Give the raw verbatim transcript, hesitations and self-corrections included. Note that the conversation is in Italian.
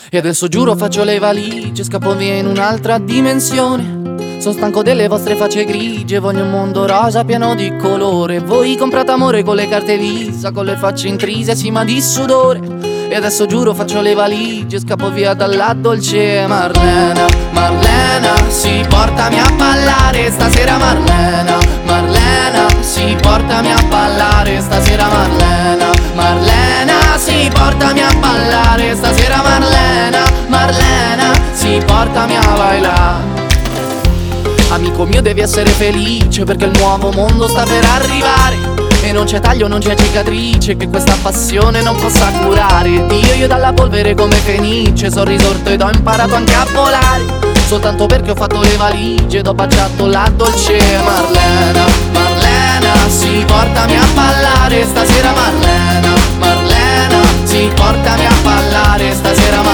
E adesso giuro faccio le valigie, scappo via in un'altra dimensione. Sono stanco delle vostre facce grigie, voglio un mondo rosa pieno di colore. Voi comprate amore con le carte Visa, con le facce intrise, sì ma di sudore. E adesso giuro faccio le valigie, scappo via dalla dolce Marlena. Marlena, sì portami a ballare stasera Marlena. Marlena, sì portami a ballare stasera Marlena. Marlena, sì portami a ballare stasera Marlena. Marlena, sì portami a bailare. Amico mio devi essere felice perché il nuovo mondo sta per arrivare. E non c'è taglio, non c'è cicatrice che questa passione non possa curare. Dio, io dalla polvere come fenice sono risorto ed ho imparato anche a volare. Soltanto perché ho fatto le valigie ed ho baciato la dolce Marlena. Marlena, sì portami a ballare stasera Marlena. Marlena, sì portami a ballare stasera Marlena.